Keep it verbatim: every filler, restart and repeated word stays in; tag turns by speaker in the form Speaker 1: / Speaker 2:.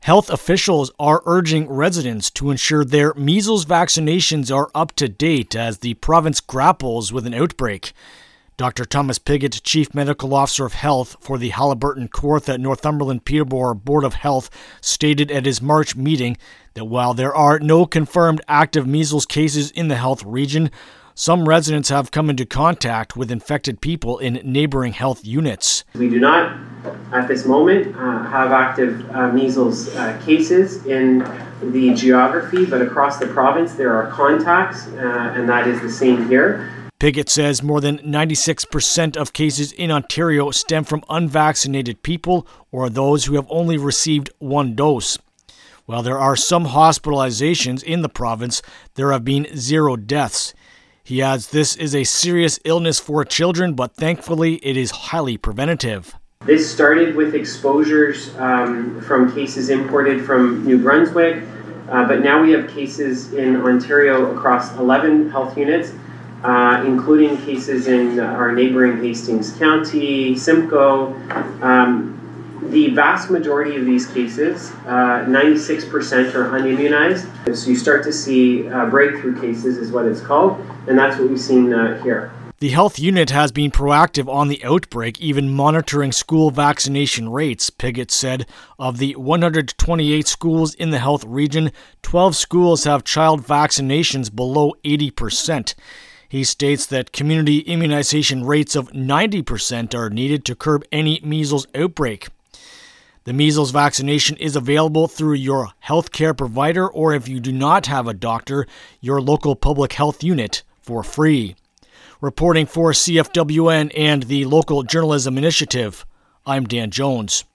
Speaker 1: Health officials are urging residents to ensure their measles vaccinations are up to date as the province grapples with an outbreak. Doctor Thomas Pigott, Chief Medical Officer of Health for the Haliburton, Kawartha, Northumberland, Peterborough Board of Health, stated at his March meeting that while there are no confirmed active measles cases in the health region, some residents have come into contact with infected people in neighboring health units.
Speaker 2: We do not, at this moment, uh, have active uh, measles uh, cases in the geography, but across the province there are contacts, uh, and that is the same here.
Speaker 1: Pigott says more than ninety-six percent of cases in Ontario stem from unvaccinated people or those who have only received one dose. While there are some hospitalizations in the province, there have been zero deaths. He adds this is a serious illness for children, but thankfully it is highly preventative.
Speaker 2: This started with exposures um, from cases imported from New Brunswick, uh, but now we have cases in Ontario across eleven health units, uh, including cases in our neighboring Hastings County, Simcoe. Um, the vast majority of these cases, uh, ninety-six percent are unimmunized. So you start to see uh, breakthrough cases is what it's called, and that's what we've seen uh, here.
Speaker 1: The health unit has been proactive on the outbreak, even monitoring school vaccination rates. Pigott said of the one hundred twenty-eight schools in the health region, twelve schools have child vaccinations below eighty percent. He states that community immunization rates of ninety percent are needed to curb any measles outbreak. The measles vaccination is available through your healthcare provider or, if you do not have a doctor, your local public health unit for free. Reporting for C F W N and the Local Journalism Initiative, I'm Dan Jones.